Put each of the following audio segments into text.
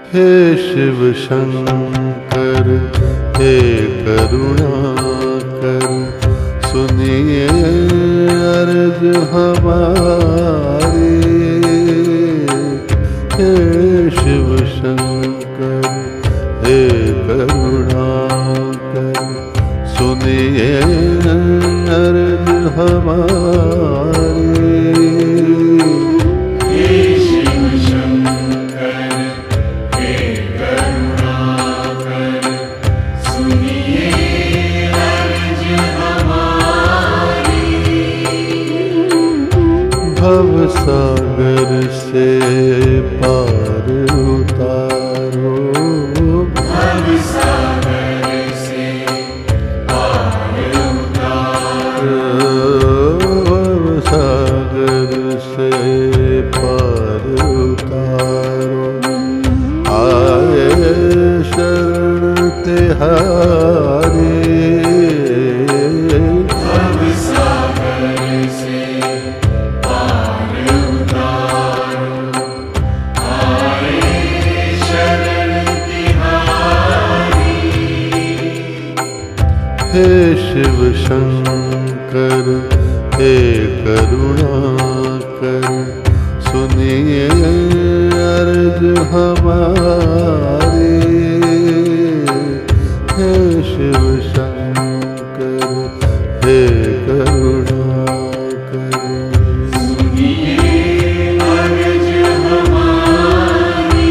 हे शिव शंकर हे करुणाकर, सुनिए अर्ज हमारी। हे शिव शंकर हे करुणाकर, सुनिए अर्ज हमारी। हे शिव शंकर हे करुणाकर, सुनिए अर्ज हमारी। भव सागर से पार उतारो, भव सागर से पार उतारो, भव सागर से पार उतारो। आए शरण तिहारी, भव सागर से पार उतारो, आए शरण तिहारी। हे शिव शंकर हे करुणाकर, सुनिए अर्ज हमारी। हे शिव शंकर हे करुणाकर, सुनिए अर्ज हमारी।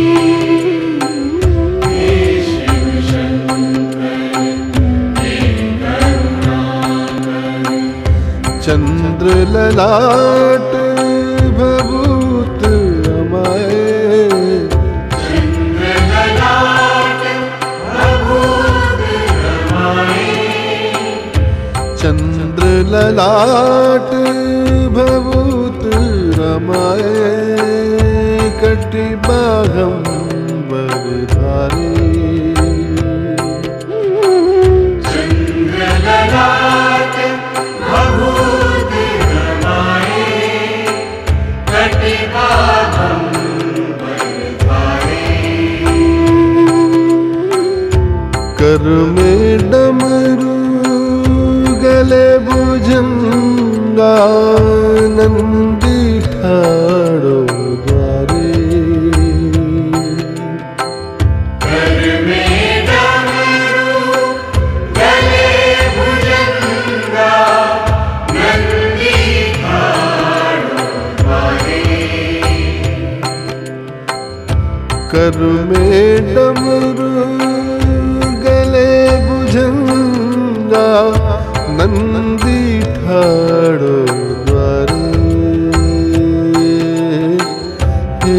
हे शिव शंकर हे करुणाकर, चंद्र ललाट भभूत रमाए, चंद्र ललाट भभूत रमाए, चंद्र ललाट भभूत रमाए। कटि बाघंबर धारी, चंद्र ललाट भभूत रमाए, कटि बाघंबर धारे। कर में डमरू गले भुजंगा, नंदी ठाड़ो द्वारे। कर में डमरू गले भुजंगा, नंदी ठाड़ो द्वारे। कर में डमरू गले भुजंगा, नंदी ठाड़ो द्वारे। हे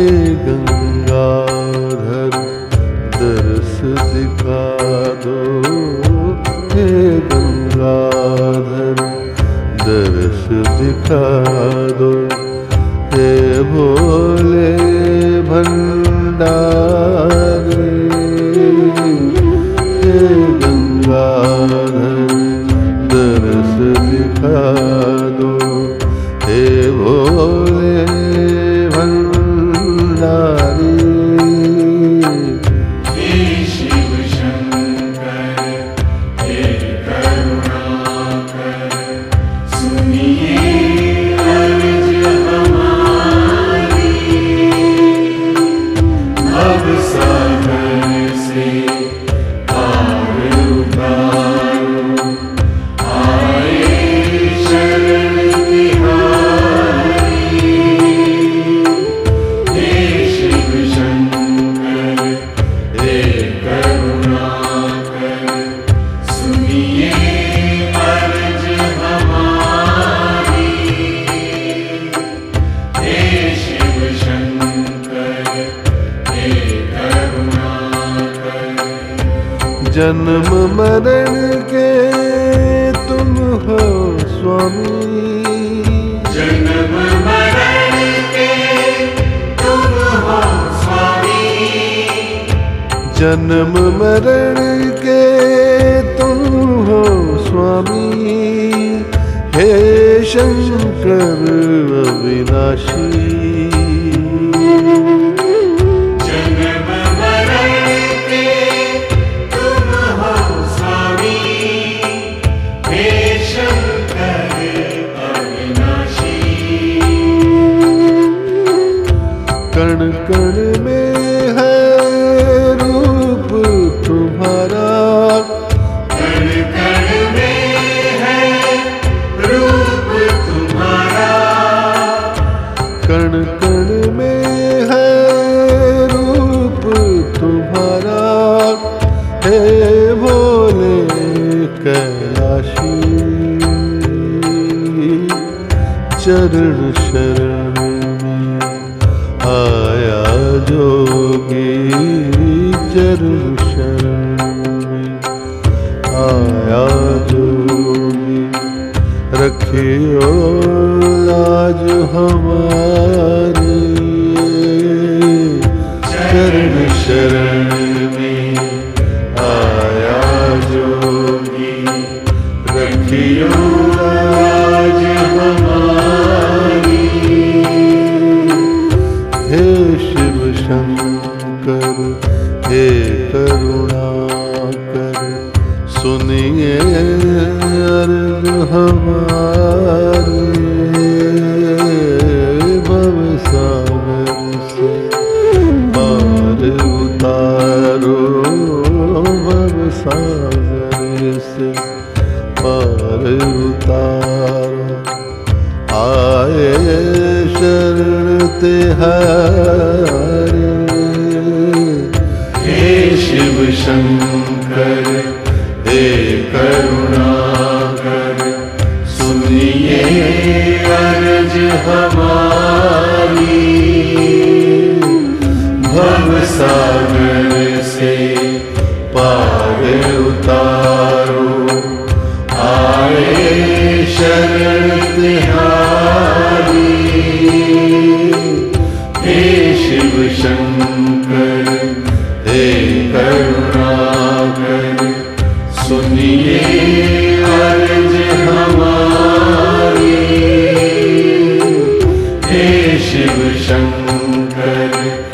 गंगाधर दर्श दिखा दो, हे गंगाधर दर्श दिखा दो। हे भोले भंडारी, हे गंगाधर दर्श दिखा दो। हे भोले भंडारी, हे शिव शंकर हे करुणाकर, सुनिए अर्ज हमारी। भव सागर से पार उतारो, आए शरण तिहारी। हे शिव शंकर हे करुणाकर, सुनिए अर्ज हमारी। हे शिव शंकर हे करुणाकर, जन्म मरण के तुम हो स्वामी। जन्म मरण के तुम हो स्वामी। जन्म मरण के तुम हो स्वामी। हे शंकर अविनाशी, जन्म हे शंकर अविनाशी। कण कण में है रूप तुम्हारा, कण कण में है रूप तुम्हारा, कण कण में है रूप तुम्हारा, हे भोले कैलाशी। चरण शरण में आया जोगी, चरण शरण में आया जोगी, रखियो लाज हमारी। चरण शरण में आया जोगी, रखियो लाज हमारी। हे शिव शंकर हे करुणाकर, सुनिए अर्ज हमारे। भव सागर से पार उतारो, भव सागर से पार उतारो। आए शरण तिहारे, हे शिव शंकर हे करुणाकर, सुनिए अर्ज हमारी। भव सागर से पार उतारो, आए शरण तिहारी। हे शिव शंकर हे करुणाकर, सुनिए अर्ज हमारी। हे शिव शंकर